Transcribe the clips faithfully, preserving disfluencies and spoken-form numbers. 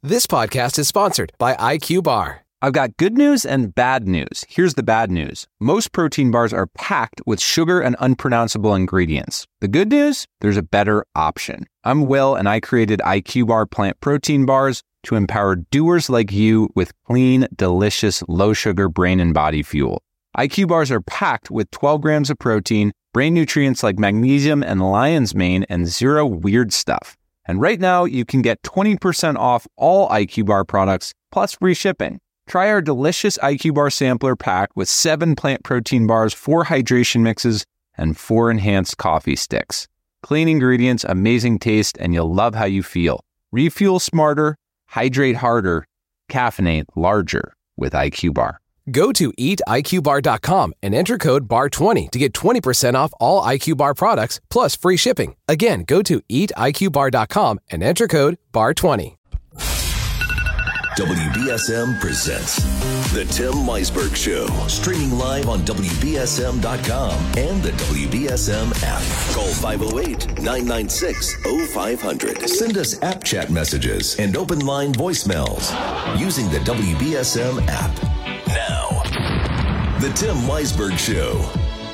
This podcast is sponsored by I Q Bar. I've got good news and bad news. Here's the bad news. Most protein bars are packed with sugar and unpronounceable ingredients. The good news? There's a better option. I'm Will, and I created I Q Bar plant protein bars to empower doers like you with clean, delicious, low-sugar brain and body fuel. I Q Bars are packed with twelve grams of protein, brain nutrients like magnesium and lion's mane, and zero weird stuff. And right now, you can get twenty percent off all I Q Bar products, plus free shipping. Try our delicious I Q Bar sampler pack with seven plant protein bars, four hydration mixes, and four enhanced coffee sticks. Clean ingredients, amazing taste, and you'll love how you feel. Refuel smarter, hydrate harder, caffeinate larger with I Q Bar. Go to eat I Q bar dot com and enter code B A R twenty to get twenty percent off all I Q Bar products, plus free shipping. Again, go to eat I Q bar dot com and enter code B A R twenty. W B S M presents The Tim Meisberg Show, streaming live on W B S M dot com and the W B S M app. Call five oh eight, nine nine six, oh five hundred. Send us app chat messages and open line voicemails using the W B S M app. Now, The Tim Meisberg Show.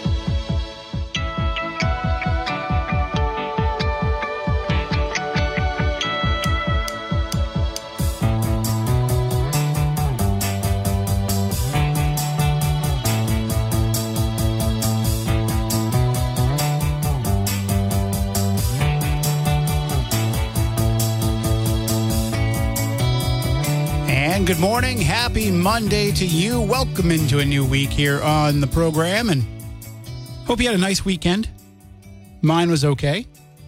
Good morning. Happy Monday to you. Welcome into a new week here on the program, and hope you had a nice weekend. Mine was okay.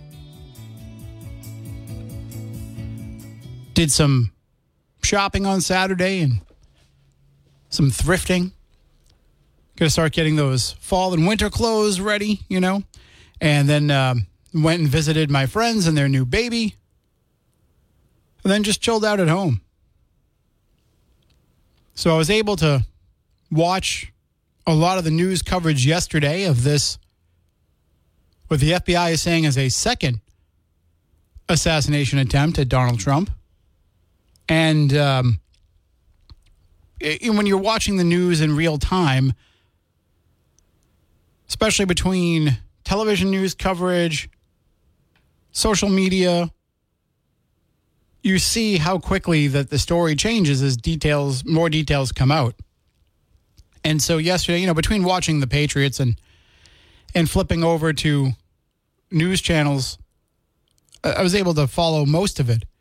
Did some shopping on Saturday and some thrifting. Gonna start getting those fall and winter clothes ready, you know. And then um, went and visited my friends and their new baby. And then just chilled out at home. So I was able to watch a lot of the news coverage yesterday of this, what the F B I is saying is a second assassination attempt at Donald Trump. And um, it, when you're watching the news in real time, especially between television news coverage, social media, you see how quickly that the story changes as details, more details come out. And so yesterday, you know, between watching the Patriots and and flipping over to news channels, I was able to follow most of it.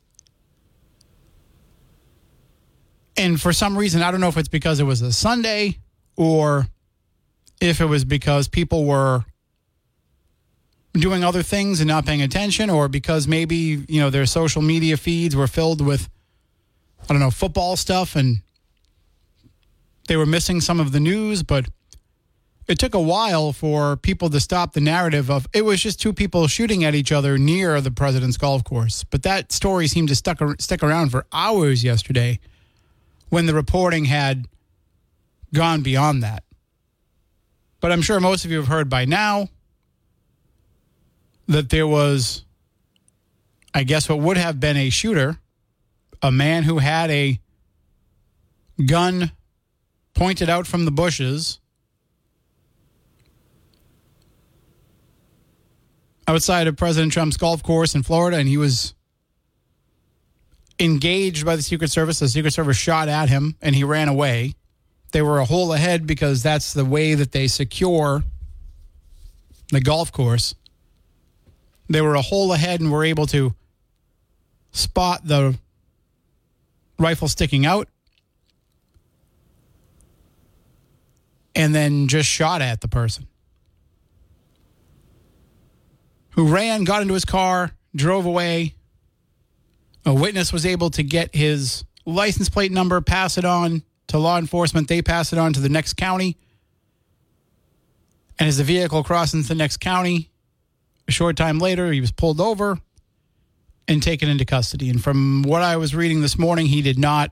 And for some reason, I don't know if it's because it was a Sunday or if it was because people were doing other things and not paying attention, or because maybe, you know, their social media feeds were filled with, I don't know, football stuff and they were missing some of the news. But it took a while for people to stop the narrative of it was just two people shooting at each other near the president's golf course. But that story seemed to stuck, stick around for hours yesterday when the reporting had gone beyond that. But I'm sure most of you have heard by now that there was, I guess, what would have been a shooter, a man who had a gun pointed out from the bushes outside of President Trump's golf course in Florida, and he was engaged by the Secret Service. The Secret Service shot at him, and he ran away. They were a hole ahead because that's the way that they secure the golf course. They were a hole ahead and were able to spot the rifle sticking out and then just shot at the person, who ran, got into his car, drove away. A witness was able to get his license plate number, pass it on to law enforcement. They pass it on to the next county. And as the vehicle crossed into the next county, a short time later, he was pulled over and taken into custody. And from what I was reading this morning, he did not,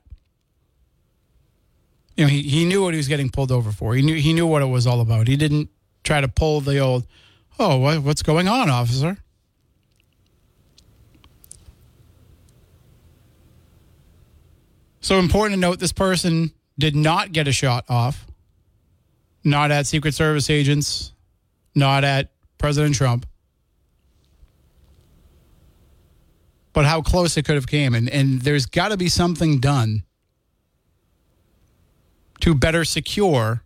you know, he, he knew what he was getting pulled over for. He knew he knew what it was all about. He didn't try to pull the old, oh, what, what's going on, officer? So important to note, this person did not get a shot off. Not at Secret Service agents, not at President Trump. But how close it could have came. And, and there's got to be something done to better secure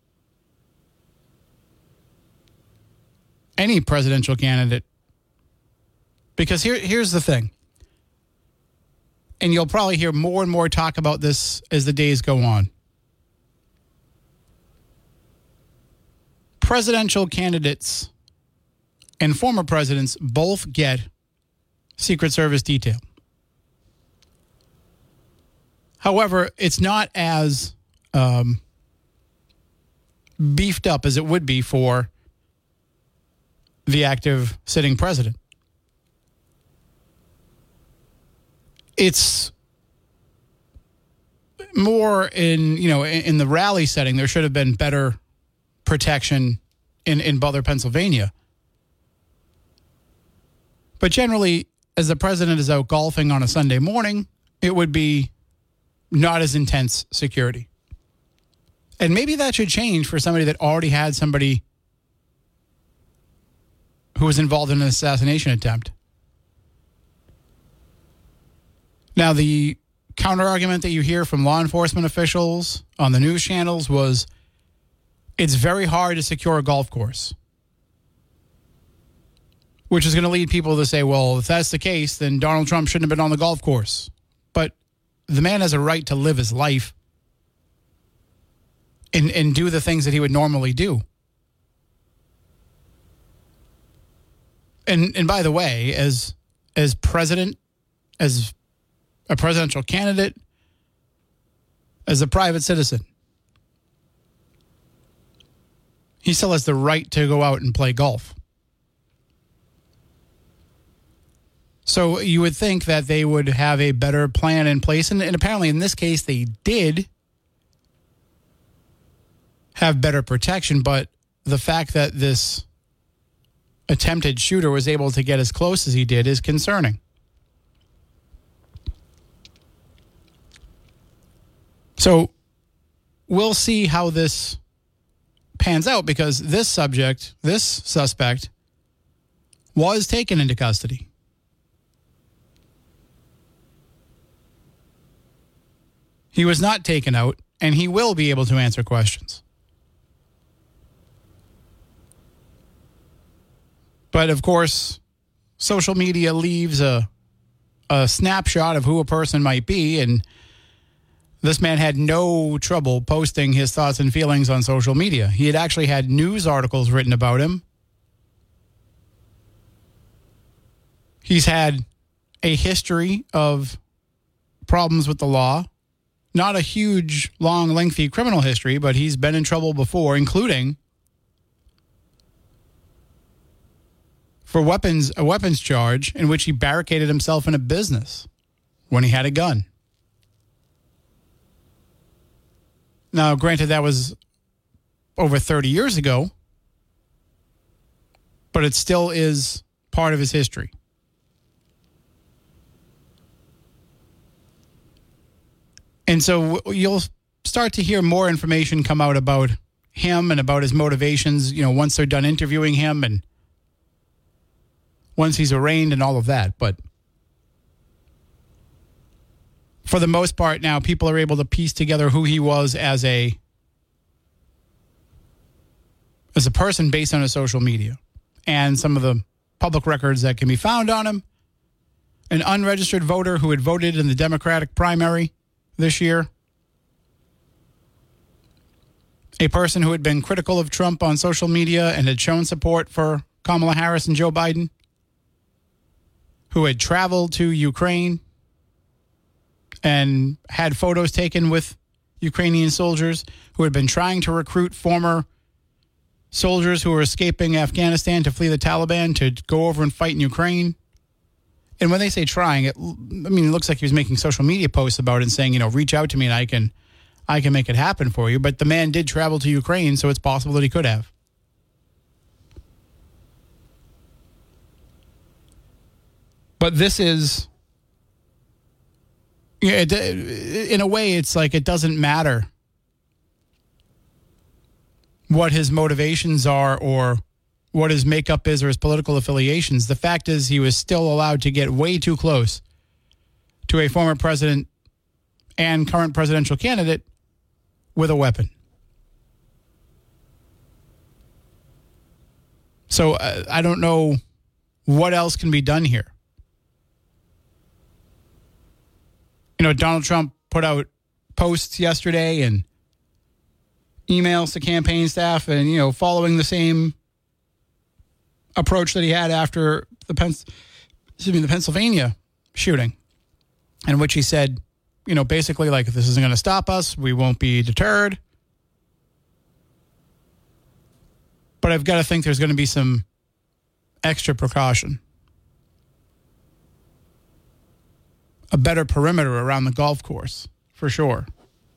any presidential candidate. Because here, here's the thing. And you'll probably hear more and more talk about this as the days go on. Presidential candidates and former presidents both get Secret Service detail. However, it's not as um, beefed up as it would be for the active sitting president. It's more in, you know, in, in the rally setting, there should have been better protection in, in Butler, Pennsylvania. But generally, as the president is out golfing on a Sunday morning, it would be not as intense security. And maybe that should change for somebody that already had somebody who was involved in an assassination attempt. Now, the counter-argument that you hear from law enforcement officials on the news channels was, it's very hard to secure a golf course. Which is going to lead people to say, well, if that's the case, then Donald Trump shouldn't have been on the golf course. But the man has a right to live his life and, and do the things that he would normally do. And and by the way, as as president, as a presidential candidate, as a private citizen, he still has the right to go out and play golf. So you would think that they would have a better plan in place. And, and apparently in this case, they did have better protection. But the fact that this attempted shooter was able to get as close as he did is concerning. So we'll see how this pans out, because this subject, this suspect, was taken into custody. He was not taken out, and he will be able to answer questions. But, of course, social media leaves a, a snapshot of who a person might be, and this man had no trouble posting his thoughts and feelings on social media. He had actually had news articles written about him. He's had a history of problems with the law. Not a huge, long, lengthy criminal history, but he's been in trouble before, including for weapons, a weapons charge in which he barricaded himself in a business when he had a gun. Now, granted, that was over thirty years ago, but it still is part of his history. And so you'll start to hear more information come out about him and about his motivations, you know, once they're done interviewing him and once he's arraigned and all of that. But for the most part now, people are able to piece together who he was as a as a person based on his social media and some of the public records that can be found on him. An unregistered voter who had voted in the Democratic primary this year. A person who had been critical of Trump on social media and had shown support for Kamala Harris and Joe Biden. Who had traveled to Ukraine and had photos taken with Ukrainian soldiers. Who had been trying to recruit former soldiers who were escaping Afghanistan to flee the Taliban to go over and fight in Ukraine. And when they say trying, it, I mean, it looks like he was making social media posts about it and saying, you know, reach out to me and I can, I can make it happen for you. But the man did travel to Ukraine, so it's possible that he could have. But this is Yeah, it, in a way, it's like it doesn't matter what his motivations are or what his makeup is or his political affiliations. The fact is he was still allowed to get way too close to a former president and current presidential candidate with a weapon. So uh, I don't know what else can be done here. You know, Donald Trump put out posts yesterday and emails to campaign staff and, you know, following the same approach that he had after the, Pens- excuse me, the Pennsylvania shooting, in which he said, you know, basically like, if this isn't going to stop us, we won't be deterred. But I've got to think there's going to be some extra precaution. A better perimeter around the golf course, for sure.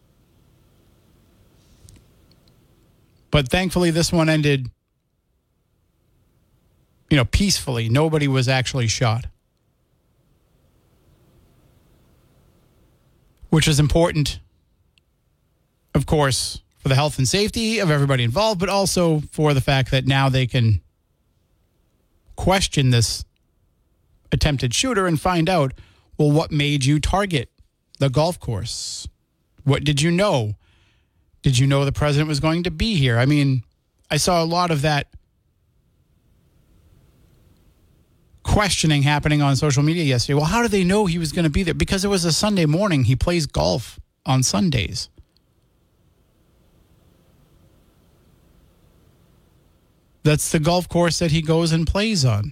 But thankfully, this one ended, you know, peacefully. Nobody was actually shot. Which is important, of course, for the health and safety of everybody involved, but also for the fact that now they can question this attempted shooter and find out, well, what made you target the golf course? What did you know? Did you know the president was going to be here? I mean, I saw a lot of that questioning happening on social media yesterday. Well, how did they know he was going to be there? Because it was a Sunday morning. He plays golf on Sundays. That's the golf course that he goes and plays on.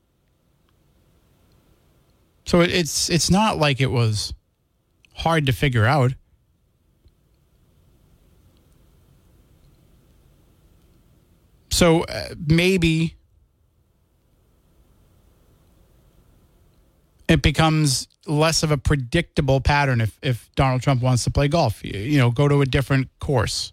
So it's it's not like it was hard to figure out. So uh, maybe it becomes less of a predictable pattern if, if Donald Trump wants to play golf. You, you know, go to a different course.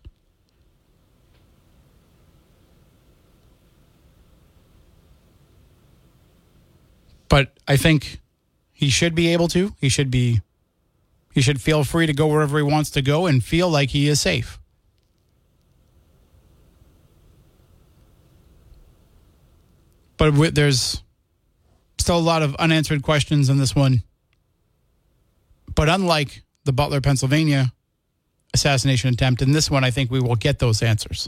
But I think he should be able to. He should be, he should feel free to go wherever he wants to go and feel like he is safe. But there's still a lot of unanswered questions on this one. But unlike the Butler, Pennsylvania assassination attempt, in this one, I think we will get those answers.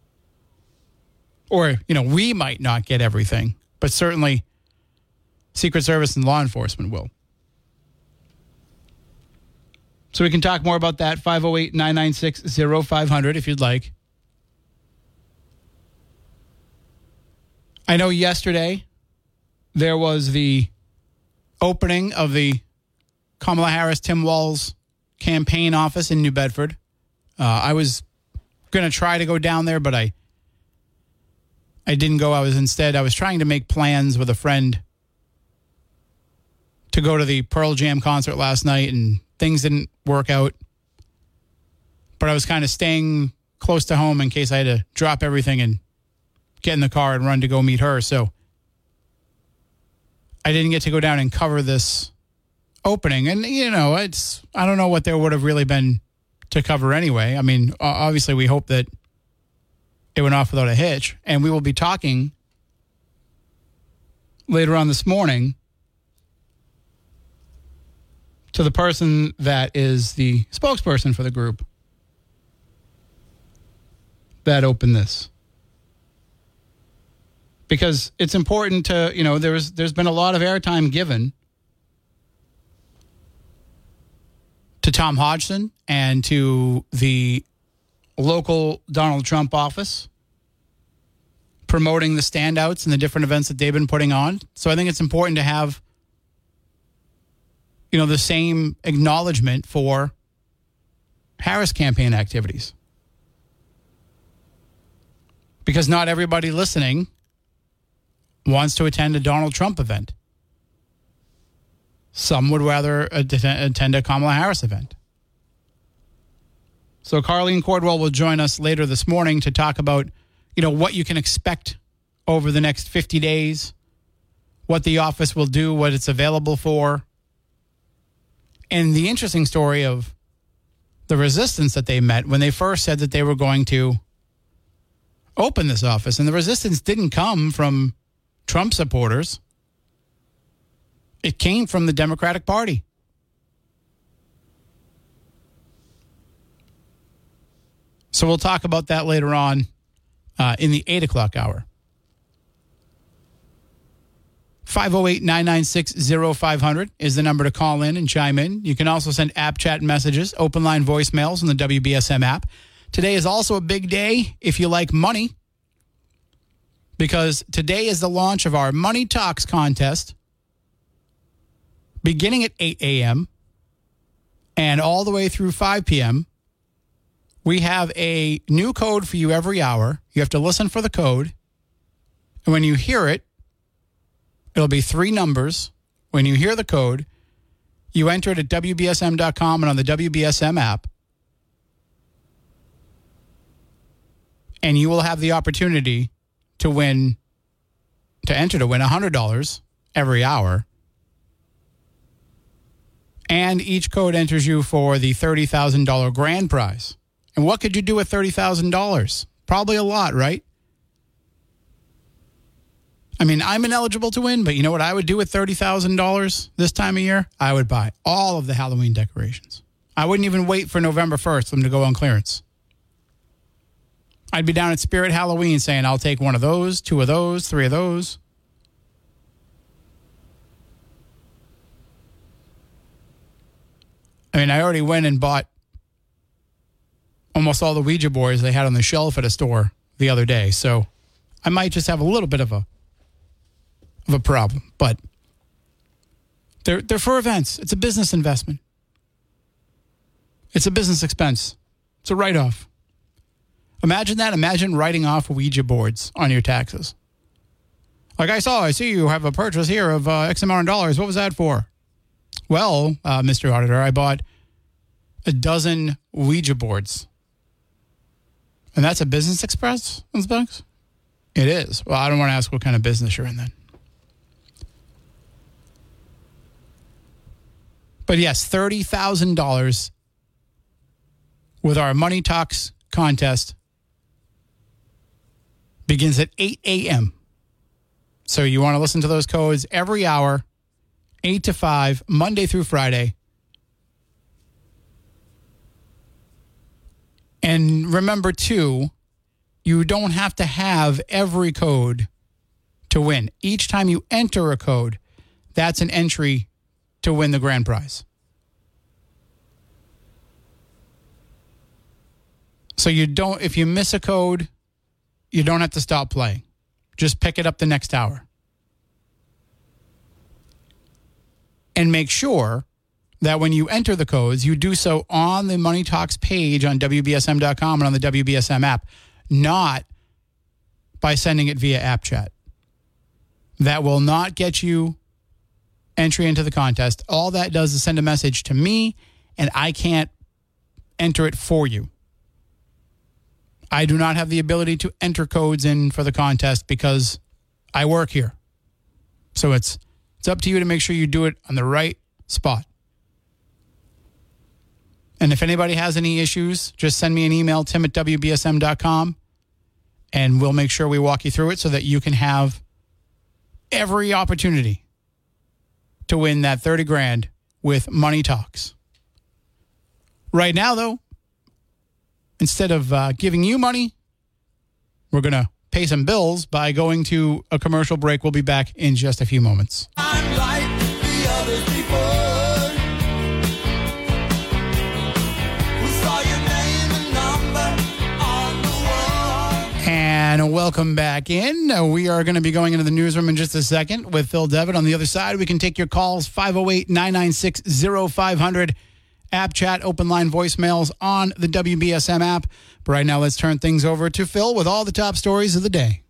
Or, you know, we might not get everything, but certainly Secret Service and law enforcement will. So we can talk more about that, five oh eight, nine nine six, oh five hundred if you'd like. I know yesterday there was the opening of the Kamala Harris-Tim Walz campaign office in New Bedford. Uh, I was going to try to go down there, but I I didn't go. I was instead, I was trying to make plans with a friend to go to the Pearl Jam concert last night, and things didn't work out. But I was kind of staying close to home in case I had to drop everything and get in the car and run to go meet her. So I didn't get to go down and cover this opening. And, you know, it's, I don't know what there would have really been to cover anyway. I mean, obviously we hope that it went off without a hitch. And we will be talking later on this morning to the person that is the spokesperson for the group that opened this. Because it's important to, you know, there's there's been a lot of airtime given to Tom Hodgson and to the local Donald Trump office promoting the standouts and the different events that they've been putting on. So I think it's important to have, you know, the same acknowledgement for Harris campaign activities. Because not everybody listening wants to attend a Donald Trump event. Some would rather attend a Kamala Harris event. So Carleen Cordwell will join us later this morning to talk about, you know, what you can expect over the next fifty days, what the office will do, what it's available for, And the interesting story of the resistance that they met when they first said that they were going to open this office. And the resistance didn't come from Trump supporters. It came from the Democratic Party. So we'll talk about that later on uh, in the eight o'clock hour. five oh eight, nine nine six, oh five hundred is the number to call in and chime in. You can also send app chat messages, open line voicemails on the W B S M app. Today is also a big day if you like money, because today is the launch of our Money Talks contest, beginning at eight a.m. and all the way through five p.m. We have a new code for you every hour. You have to listen for the code. And when you hear it, it'll be three numbers. When you hear the code, you enter it at W B S M dot com and on the W B S M app. And you will have the opportunity to win, to enter to win one hundred dollars every hour. And each code enters you for the thirty thousand dollars grand prize. And what could you do with thirty thousand dollars? Probably a lot, right? I mean, I'm ineligible to win, but you know what I would do with thirty thousand dollars this time of year? I would buy all of the Halloween decorations. I wouldn't even wait for November first for them to go on clearance. I'd be down at Spirit Halloween saying, I'll take one of those, two of those, three of those. I mean, I already went and bought almost all the Ouija boards they had on the shelf at a store the other day. So I might just have a little bit of a of a problem. But they're they're for events. It's a business investment. It's a business expense. It's a write-off. Imagine that. Imagine writing off Ouija boards on your taxes. Like I saw, I see you have a purchase here of uh, X amount of dollars. What was that for? Well, uh, Mister Auditor, I bought a dozen Ouija boards. And that's a business expense, bucks? It is. Well, I don't want to ask what kind of business you're in then. But yes, thirty thousand dollars with our Money Talks contest begins at eight a.m. So you want to listen to those codes every hour, eight to five, Monday through Friday. And remember, too, you don't have to have every code to win. Each time you enter a code, that's an entry to win the grand prize. So you don't, if you miss a code, you don't have to stop playing. Just pick it up the next hour. And make sure that when you enter the codes, you do so on the Money Talks page on W B S M dot com and on the W B S M app, not by sending it via app chat. That will not get you entry into the contest. All that does is send a message to me, and I can't enter it for you. I do not have the ability to enter codes in for the contest because I work here. So it's it's up to you to make sure you do it on the right spot. And if anybody has any issues, just send me an email, tim at W B S M dot com, and we'll make sure we walk you through it so that you can have every opportunity to win that thirty grand with Money Talks. Right now, though, instead of uh, giving you money, we're going to pay some bills by going to a commercial break. We'll be back in just a few moments. I'm like the others before. And welcome back in. Uh, we are going to be going into the newsroom in just a second with Phil Devitt. On the other side, we can take your calls, five oh eight, nine nine six, oh five hundred. App chat, open line voicemails on the W B S M app. But right now, let's turn things over to Phil with all the top stories of the day.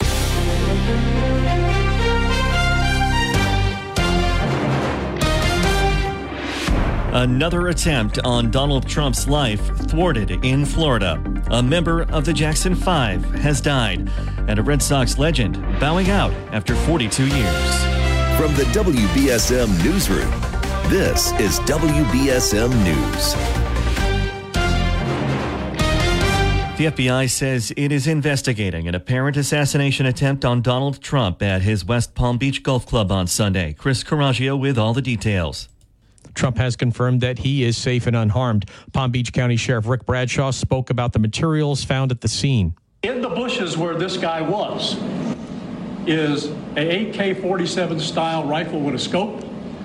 Another attempt on Donald Trump's life thwarted in Florida. A member of the Jackson Five has died, and a Red Sox legend bowing out after forty-two years. From the W B S M Newsroom, This is W B S M News. The F B I says it is investigating an apparent assassination attempt on Donald Trump at his West Palm Beach Golf Club on Sunday. Chris Coraggio with all the details. Trump has confirmed that he is safe and unharmed. Palm Beach County Sheriff Rick Bradshaw spoke about the materials found at the scene. In the bushes where this guy was is a A K forty-seven style rifle with a scope,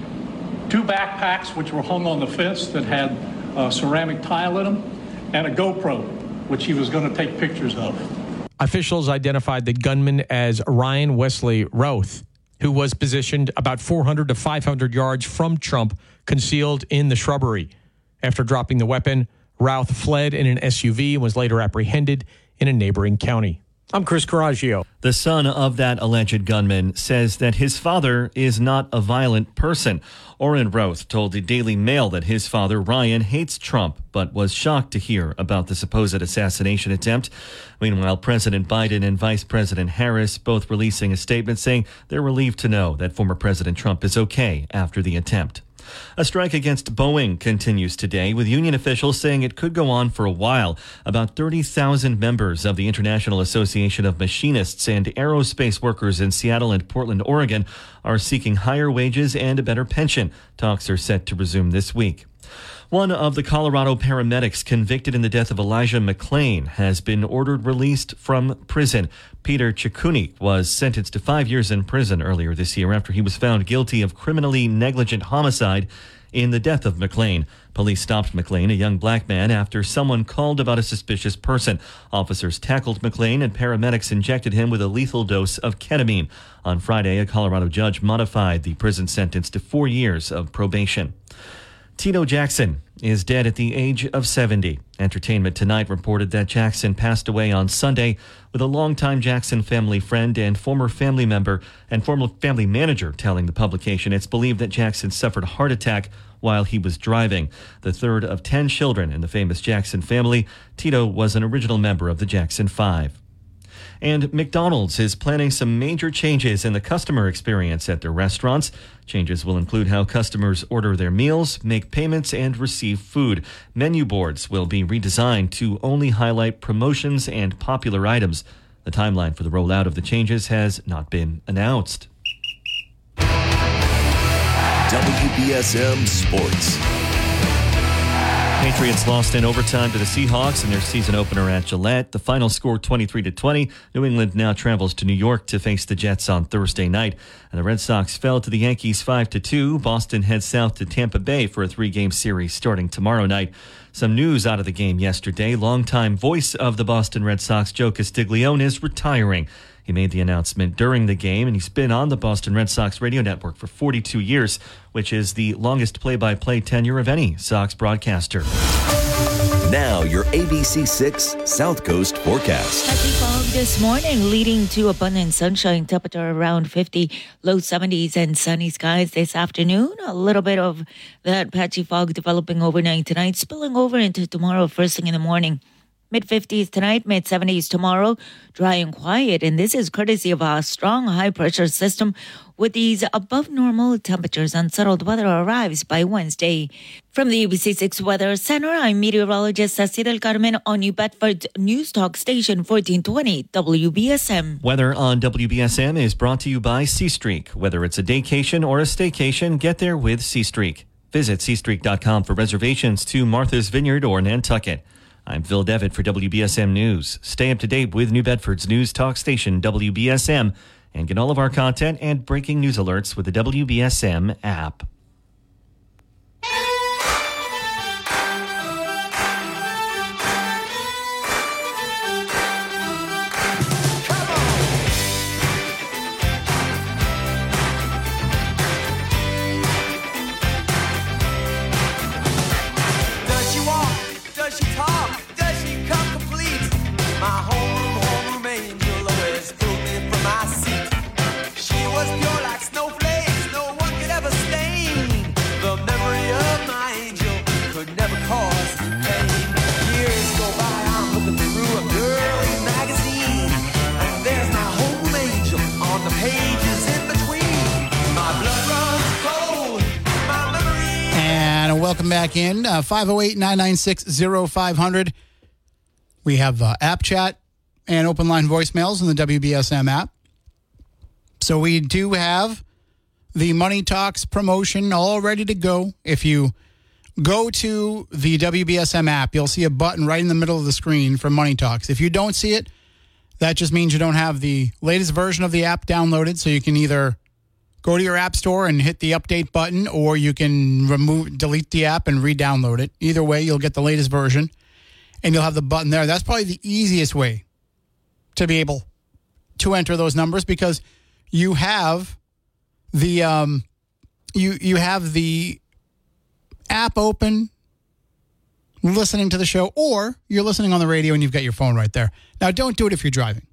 two backpacks which were hung on the fence that had a ceramic tile in them, and a GoPro, which he was going to take pictures of. Officials identified the gunman as Ryan Wesley Routh, who was positioned about four hundred to five hundred yards from Trump, concealed in the shrubbery. After dropping the weapon, Routh fled in an S U V and was later apprehended in a neighboring county. I'm Chris Coraggio. The son of that alleged gunman says that his father is not a violent person. Orrin Routh told the Daily Mail that his father, Ryan, hates Trump, but was shocked to hear about the supposed assassination attempt. Meanwhile, President Biden and Vice President Harris both releasing a statement saying they're relieved to know that former President Trump is okay after the attempt. A strike against Boeing continues today, with union officials saying it could go on for a while. About thirty thousand members of the International Association of Machinists and Aerospace Workers in Seattle and Portland, Oregon, are seeking higher wages and a better pension. Talks are set to resume this week. One of the Colorado paramedics convicted in the death of Elijah McClain has been ordered released from prison. Peter Ciccuni was sentenced to five years in prison earlier this year after he was found guilty of criminally negligent homicide in the death of McClain. Police stopped McClain, a young black man, after someone called about a suspicious person. Officers tackled McClain and paramedics injected him with a lethal dose of ketamine. On Friday, a Colorado judge modified the prison sentence to four years of probation. Tito Jackson is dead at the age of seventy. Entertainment Tonight reported that Jackson passed away on Sunday, with a longtime Jackson family friend and former family member and former family manager telling the publication it's believed that Jackson suffered a heart attack while he was driving. The third of ten children in the famous Jackson family, Tito was an original member of the Jackson Five. And McDonald's is planning some major changes in the customer experience at their restaurants. Changes will include how customers order their meals, make payments, and receive food. Menu boards will be redesigned to only highlight promotions and popular items. The timeline for the rollout of the changes has not been announced. W B S M Sports. Patriots lost in overtime to the Seahawks in their season opener at Gillette. The final score twenty-three to twenty. New England now travels to New York to face the Jets on Thursday night. And the Red Sox fell to the Yankees five to two. Boston heads south to Tampa Bay for a three-game series starting tomorrow night. Some news out of the game yesterday. Longtime voice of the Boston Red Sox, Joe Castiglione, is retiring. He made the announcement during the game, and he's been on the Boston Red Sox radio network for forty-two years, which is the longest play-by-play tenure of any Sox broadcaster. Now, your A B C six South Coast forecast. Patchy fog this morning, leading to abundant sunshine, temperature around fifty, low seventies, and sunny skies this afternoon. A little bit of that patchy fog developing overnight tonight, spilling over into tomorrow first thing in the morning. mid-fifties tonight, mid-seventies tomorrow, dry and quiet. And this is courtesy of a strong high-pressure system. With these above-normal temperatures, unsettled weather arrives by Wednesday. From the A B C six Weather Center, I'm meteorologist Ceci Del Carmen on New Bedford News Talk Station fourteen twenty W B S M. Weather on W B S M is brought to you by C-Streak. Whether it's a daycation or a staycation, get there with C-Streak. Visit c streak dot com for reservations to Martha's Vineyard or Nantucket. I'm Phil Devitt for W B S M News. Stay up to date with New Bedford's News Talk Station, W B S M, and get all of our content and breaking news alerts with the W B S M app. Pages in between, my blood runs cold, my memory Welcome back in. Uh, five oh eight, nine nine six, oh five hundred. We have uh, app chat and open line voicemails in the W B S M app. So we do have the Money Talks promotion all ready to go. If you go to the W B S M app, you'll see a button right in the middle of the screen for Money Talks. If you don't see it, that just means you don't have the latest version of the app downloaded, so you can either go to your app store and hit the update button, or you can remove, delete the app and re-download it. Either way, you'll get the latest version, and you'll have the button there. That's probably the easiest way to be able to enter those numbers, because you have the um, you you have the app open, listening to the show, or you're listening on the radio and you've got your phone right there. Now, don't do it if you're driving.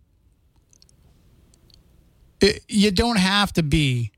It, you don't have to be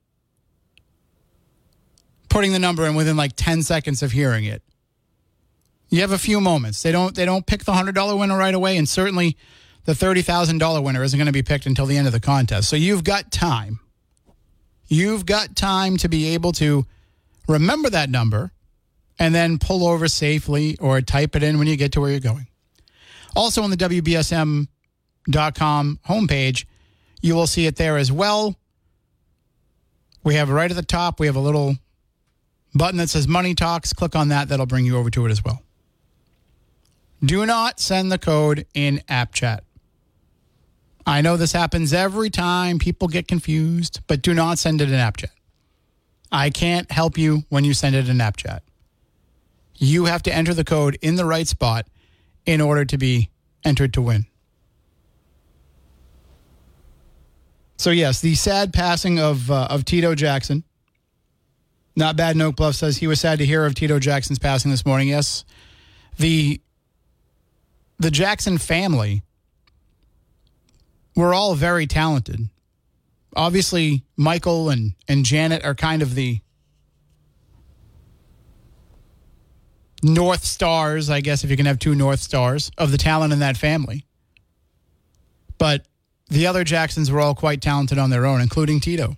putting the number in within like ten seconds of hearing it. You have a few moments. They don't they don't pick the one hundred dollars winner right away, and certainly the thirty thousand dollars winner isn't going to be picked until the end of the contest. So you've got time. You've got time to be able to remember that number and then pull over safely or type it in when you get to where you're going. Also on the W B S M dot com homepage, you will see it there as well. We have right at the top, we have a little button that says Money Talks. Click on that. That'll bring you over to it as well. Do not send the code in app chat. I know this happens every time. People get confused, but do not send it in app chat. I can't help you when you send it in app chat. You have to enter the code in the right spot in order to be entered to win. So yes, the sad passing of uh, of Tito Jackson. Not Bad in Oak Bluff says he was sad to hear of Tito Jackson's passing this morning. Yes, the the Jackson family were all very talented. Obviously, Michael and, and Janet are kind of the North Stars, I guess, if you can have two North Stars, of the talent in that family. But the other Jacksons were all quite talented on their own, including Tito.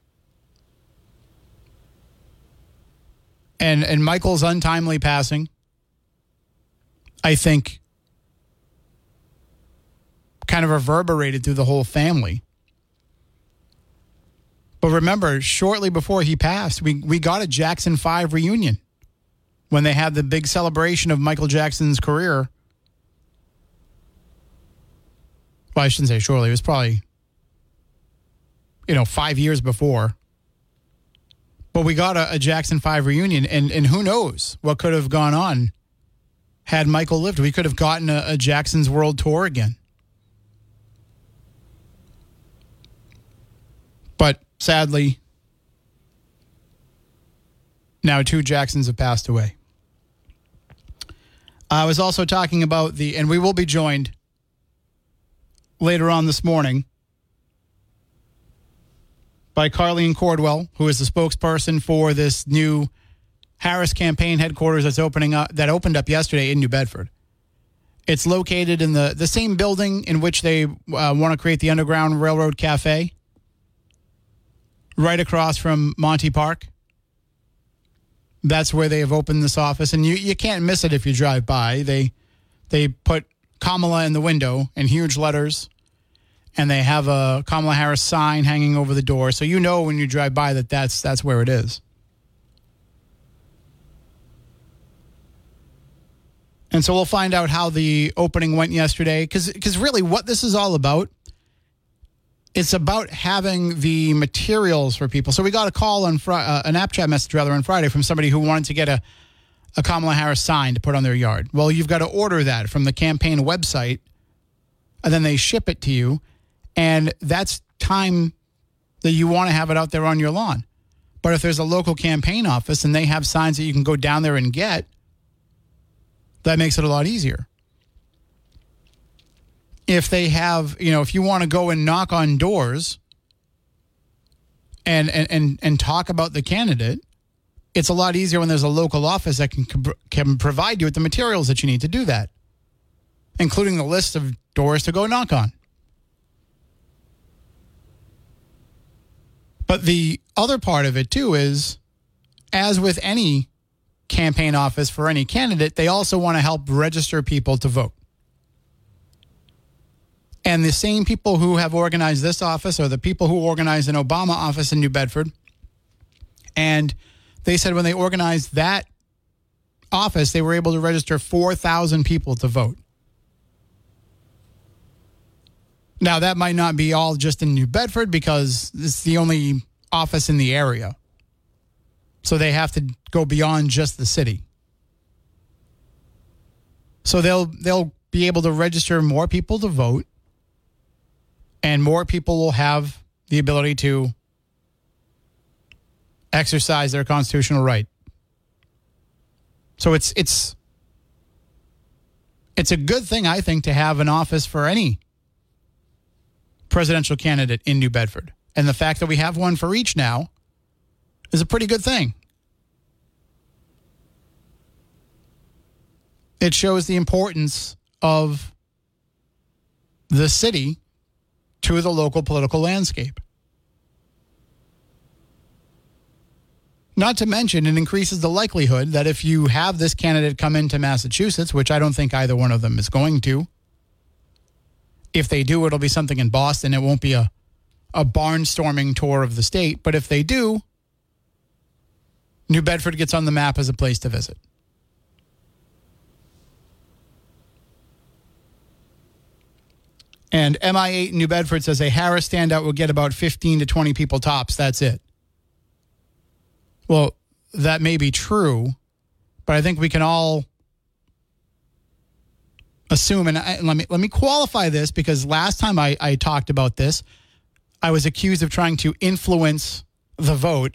And and Michael's untimely passing, I think, kind of reverberated through the whole family. But remember, shortly before he passed, we, we got a Jackson five reunion when they had the big celebration of Michael Jackson's career. Well, I shouldn't say shortly. It was probably, you know, five years before. But we got a, a Jackson five reunion, and, and who knows what could have gone on had Michael lived. We could have gotten a, a Jackson's World Tour again. But sadly, now two Jacksons have passed away. I was also talking about the, and we will be joined later on this morning by Carleen Cordwell, who is the spokesperson for this new Harris campaign headquarters that's opening up, that opened up yesterday in New Bedford. It's located in the, the same building in which they uh, want to create the Underground Railroad Cafe, right across from Monty Park. That's where they have opened this office, and you, you can't miss it if you drive by. They they put Kamala in the window in huge letters, and they have a Kamala Harris sign hanging over the door, so you know when you drive by that that's, that's where it is. And so we'll find out how the opening went yesterday, because because really what this is all about, it's about having the materials for people. So we got a call on Fri- uh, an app chat message rather on Friday from somebody who wanted to get a, a Kamala Harris sign to put on their yard. Well, you've got to order that from the campaign website, and then they ship it to you, and that's time that you want to have it out there on your lawn. But if there's a local campaign office and they have signs that you can go down there and get, that makes it a lot easier. If they have, you know, if you want to go and knock on doors and, and, and, and talk about the candidate, it's a lot easier when there's a local office that can, can provide you with the materials that you need to do that, including the list of doors to go knock on. But the other part of it, too, is, as with any campaign office for any candidate, they also want to help register people to vote. And the same people who have organized this office are the people who organized an Obama office in New Bedford. And they said when they organized that office, they were able to register four thousand people to vote. Now, that might not be all just in New Bedford because it's the only office in the area. So they have to go beyond just the city. So they'll they'll be able to register more people to vote, and more people will have the ability to exercise their constitutional right. So it's it's it's a good thing, I think, to have an office for any presidential candidate in New Bedford. And the fact that we have one for each now is a pretty good thing. It shows the importance of the city to the local political landscape. Not to mention, it increases the likelihood that if you have this candidate come into Massachusetts, which I don't think either one of them is going to, if they do, it'll be something in Boston. It won't be a, a barnstorming tour of the state. But if they do, New Bedford gets on the map as a place to visit. And M I eight in New Bedford says a Harris standout will get about fifteen to twenty people tops. That's it. Well, that may be true, but I think we can all assume, and I, let me let me qualify this, because last time I, I talked about this, I was accused of trying to influence the vote.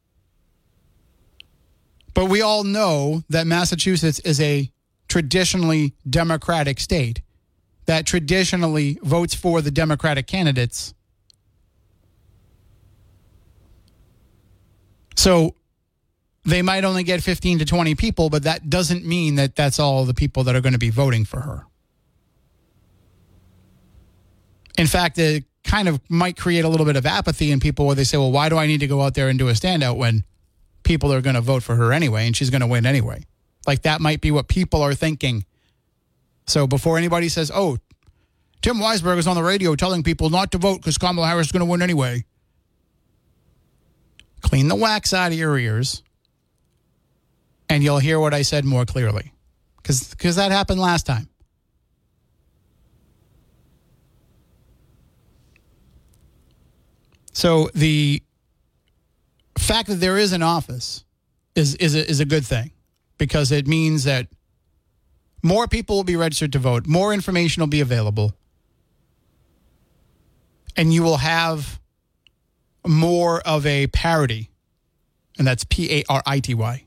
But we all know that Massachusetts is a traditionally Democratic state that traditionally votes for the Democratic candidates. So they might only get fifteen to twenty people, but that doesn't mean that that's all the people that are going to be voting for her. In fact, it kind of might create a little bit of apathy in people where they say, well, why do I need to go out there and do a standout when people are going to vote for her anyway and she's going to win anyway? Like, that might be what people are thinking. So before anybody says, oh, Tim Weisberg is on the radio telling people not to vote because Kamala Harris is going to win anyway, clean the wax out of your ears, and you'll hear what I said more clearly. Because because that happened last time. So the fact that there is an office is is a, is a good thing, because it means that more people will be registered to vote, more information will be available, and you will have more of a parity, and that's P A R I T Y,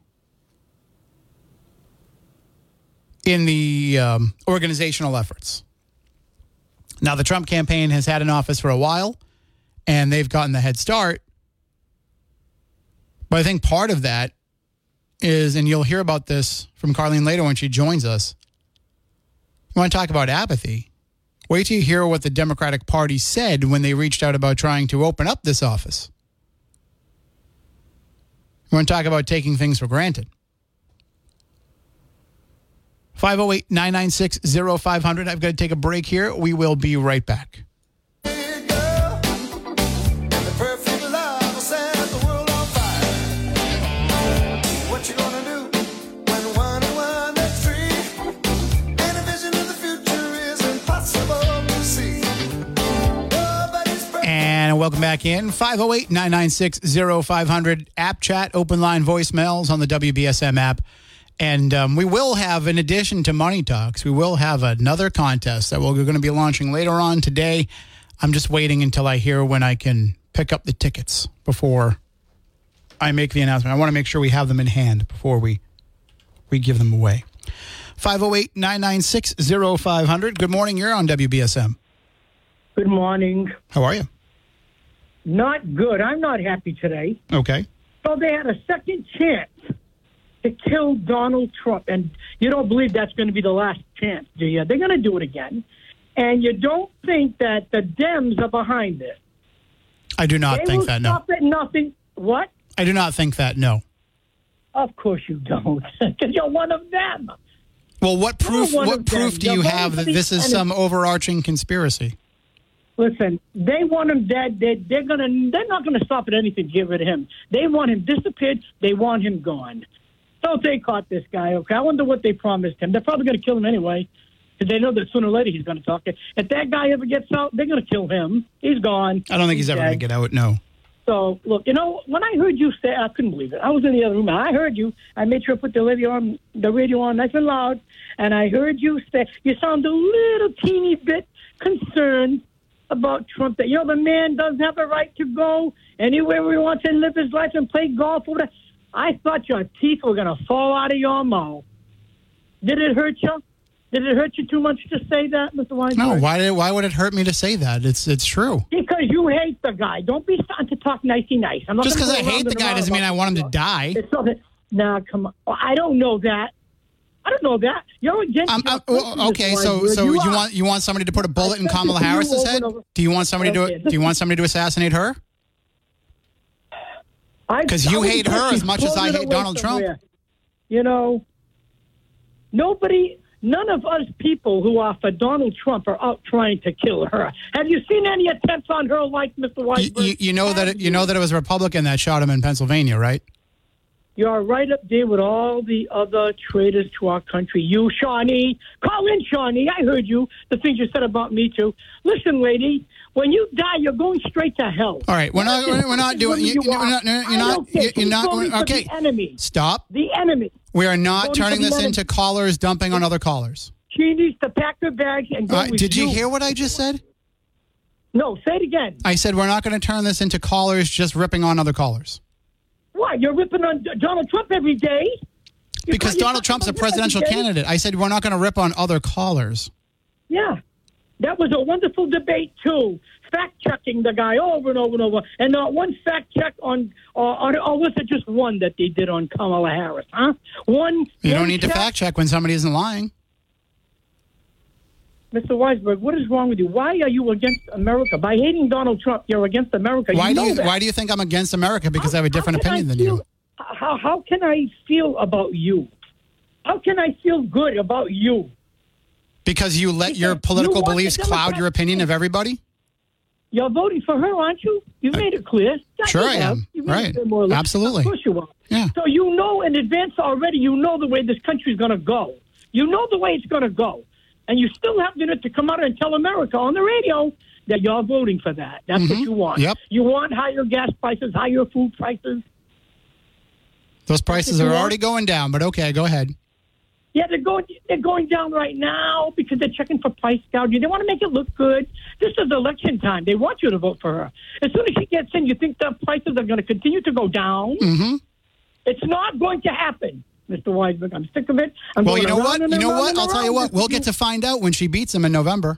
in the um, organizational efforts. Now, the Trump campaign has had an office for a while, and they've gotten the head start. But I think part of that is, and you'll hear about this from Carlene later when she joins us, you want to talk about apathy? Wait till you hear what the Democratic Party said when they reached out about trying to open up this office. You want to talk about taking things for granted? five oh eight, nine nine six, oh five hundred. I've got to take a break here. We will be right back. And welcome back in. five oh eight, nine nine six, oh five hundred. App chat, open line voicemails on the W B S M app. And um, we will have, in addition to Money Talks, we will have another contest that we're going to be launching later on today. I'm just waiting until I hear when I can pick up the tickets before I make the announcement. I want to make sure we have them in hand before we we give them away. five oh eight, nine nine six, oh five hundred. Good morning. You're on W B S M. Good morning. How are you? Not good. I'm not happy today. Okay. So they had a second chance to kill Donald Trump, and you don't believe that's going to be the last chance, do you? They're going to do it again. And you don't think that the Dems are behind it. I do not they think will that, no. Stop at nothing. What? I do not think that, no. Of course you don't, because you're one of them. Well, what proof? You're one What of proof them. do you You're have that voting for this the is some enemy. overarching conspiracy? Listen, they want him dead. They, they're gonna. They're not gonna stop at anything to get rid of him. They want him disappeared. They want him gone. So they caught this guy. Okay, I wonder what they promised him. They're probably gonna kill him anyway, because they know that sooner or later he's gonna talk. If that guy ever gets out, they're gonna kill him. He's gone. I don't think he's, he's ever going to get out. No. So, look, you know, when I heard you say, I couldn't believe it. I was in the other room. I heard you. I made sure I put the radio on, the radio on nice and loud. And I heard you say, you sound a little teeny bit concerned about Trump. That, you know, the man doesn't have a right to go anywhere he wants and live his life and play golf. Or whatever. I thought your teeth were going to fall out of your mouth. Did it hurt you? Did it hurt you too much to say that, Mister Weinberg? No, why did why would it hurt me to say that? It's it's true. Because you hate the guy. Don't be starting to talk nicey nice. I'm not Just gonna because I go hate around the and guy around doesn't mean about I want him to it. die. It's not that. Nah, come on. I don't know that. I don't know that. You're against. I'm, your I'm, person, well, okay, Mister so Weinberg. so you, you are. want you want somebody to put a bullet in I said Kamala this to you Harris's over head? and over. Do you want somebody Okay, to do you want somebody to assassinate her? Because you hate her as much as I hate Donald Trump. You know, nobody. None of us people who are for Donald Trump are out trying to kill her. Have you seen any attempts on her life, Mister You, Weinberg? you, you know that it, you know that it was a Republican that shot him in Pennsylvania, right? You're right up there with all the other traitors to our country. You, Shawnee. Call in, Shawnee. I heard you, the things you said about me, too. Listen, lady, when you die, you're going straight to hell. All right, we're not we're not doing you, you you're are. not you're I not don't care. you're Keep not voting for okay. The enemy. Stop. The enemy. We are not Voting turning for the this enemy. into callers dumping on other callers. She needs to pack her bags and go Uh, with did you hear what I just said? No, say it again. I said we're not going to turn this into callers just ripping on other callers. What? You're ripping on Donald Trump every day? You're Because you're Donald Trump's a talking about him presidential every day? candidate. I said we're not going to rip on other callers. Yeah. That was a wonderful debate, too. Fact-checking the guy over and over and over. And not one fact-check on, or, or, or was it just one that they did on Kamala Harris, huh? One. You one don't need to check? fact-check when somebody isn't lying. Mister Weisberg, what is wrong with you? Why are you against America? By hating Donald Trump, you're against America. Why you do know you that. Why do you think I'm against America? Because How- I have a different how can opinion I than feel, you. How, how can I feel about you? How can I feel good about you? Because you let your Because political you want the beliefs cloud Democrats your opinion of everybody? You're voting for her, aren't you? You've made it clear. Yeah, Sure you I have. am. You've made it Right. clear more or less. Absolutely. Of course you are. Yeah. So you know in advance already, you know the way this country's going to go. You know the way it's going to go. And you still have the minute to come out and tell America on the radio that you're voting for that. That's what you want. Yep. You want higher gas prices, higher food prices. Those prices you are want? already going down, but okay, go ahead. Yeah, they're going they're going down right now because they're checking for price gouging. They want to make it look good. This is election time. They want you to vote for her. As soon as she gets in, you think the prices are going to continue to go down. Mm-hmm. It's not going to happen, Mister Weisberg. I'm sick of it. I'm Well, going you know around what? and You know around what? and I'll tell you around. what. We'll get to find out when she beats him in November.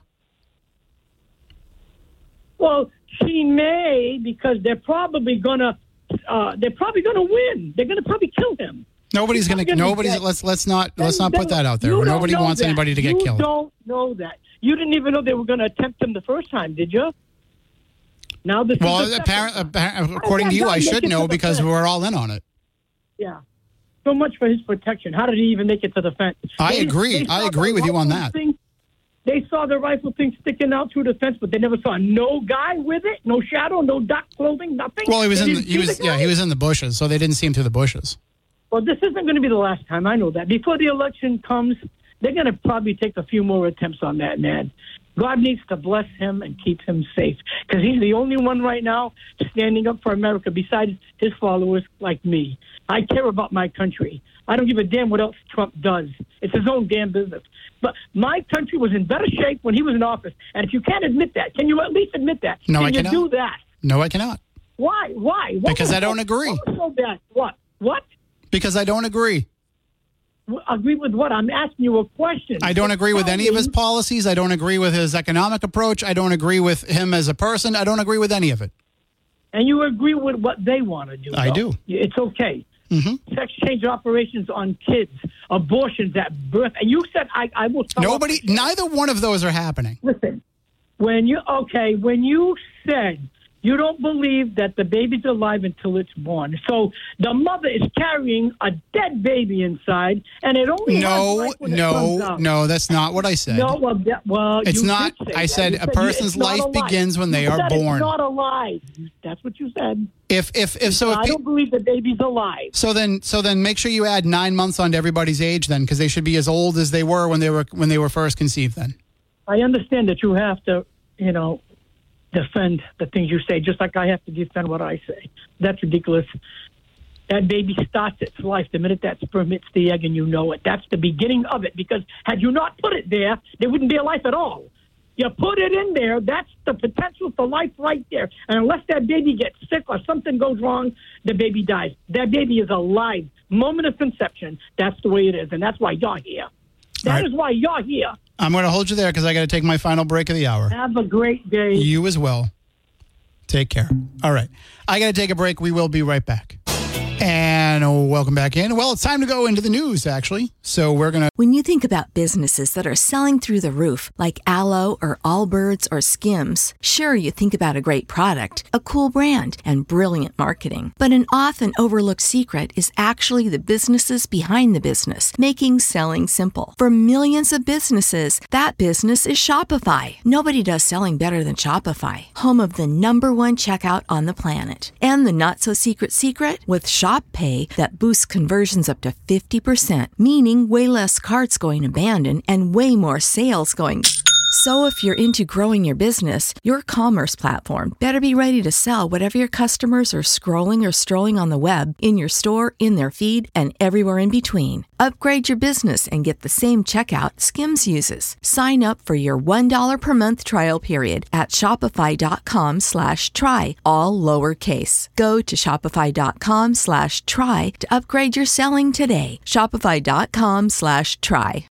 Well, she may because they're probably gonna uh, they're probably gonna win. They're gonna probably kill him. Nobody's He's going not to. gonna Nobody's. get- Let's let's not let's Then- not put then that out there. you don't Nobody know wants that. anybody to get you killed. You don't know that. You didn't even know they were going to attempt him the first time, did you? Now this Well, is the apparent, second. apparent, according to you, I Make should it know to the because fence. we're all in on it. Yeah. So much for his protection. How did he even make it to the fence? I They- agree. they saw I agree the with you on rifle that. Thing, they saw the rifle thing sticking out through the fence, but they never saw no guy with it, no shadow, no dark clothing, nothing. Well, he was They in. The, didn't he see was. the Yeah, guy. he was in the bushes, so they didn't see him through the bushes. Well, this isn't going to be the last time. I know that. Before the election comes, they're going to probably take a few more attempts on that man. God needs to bless him and keep him safe because he's the only one right now standing up for America besides his followers like me. I care about my country. I don't give a damn what else Trump does. It's his own damn business. But my country was in better shape when he was in office. And if you can't admit that, can you at least admit that? No, can I you cannot. do that? No, I cannot. Why? Why? What Because was I don't so- agree. What was so bad? What? What? Because I don't agree. Agree with what? I'm asking you a question. I don't agree with Tell any of his me- policies. I don't agree with his economic approach. I don't agree with him as a person. I don't agree with any of it. And you agree with what they want to do. I though. do. It's okay. Mm-hmm. Sex change operations on kids, abortions at birth. And you said, I, I will tell Nobody, neither one of those are happening. Listen, when you, okay, when you said You don't believe that the baby's alive until it's born. So the mother is carrying a dead baby inside, and it only has No, life when it comes no, out. no, that's not what I said. No, well, that, well It's you not- did say I that. said You a person's it's not life alive. begins when they You are said born. It's not alive. That's what you said. If if if so, if I pe- don't believe the baby's alive. so then so then make sure you add nine months onto everybody's age then, because they should be as old as they were when they were when they were first conceived. Then I understand that you have to, you know, defend the things you say, just like I have to defend what I say. That's ridiculous. That baby starts its life the minute that sperm hits the egg, and you know it. That's the beginning of it, because had you not put it there, there wouldn't be a life at all. You put it in there, that's the potential for life right there. And unless that baby gets sick or something goes wrong, the baby dies. That baby is alive. Moment of conception. That's the way it is, and that's why you're here. That All right. is why you're here. I'm going to hold you there because I got to take my final break of the hour. Have a great day. You as well. Take care. All right. I got to take a break. We will be right back. And welcome back in. Well, it's time to go into the news, actually. So we're going to. When you think about businesses that are selling through the roof, like Aloe or Allbirds or Skims, sure, you think about a great product, a cool brand, and brilliant marketing. But an often overlooked secret is actually the businesses behind the business, making selling simple. For millions of businesses, that business is Shopify. Nobody does selling better than Shopify, home of the number one checkout on the planet. And the not-so-secret secret? With Shop Pay that boosts conversions up to fifty percent, meaning way less carts going abandoned and way more sales going. So if you're into growing your business, your commerce platform better be ready to sell whatever your customers are scrolling or strolling on the web, in your store, in their feed, and everywhere in between. Upgrade your business and get the same checkout Skims uses. Sign up for your one dollar per month trial period at shopify.com slash try, all lowercase. Go to shopify.com slash try to upgrade your selling today. Shopify.com slash try.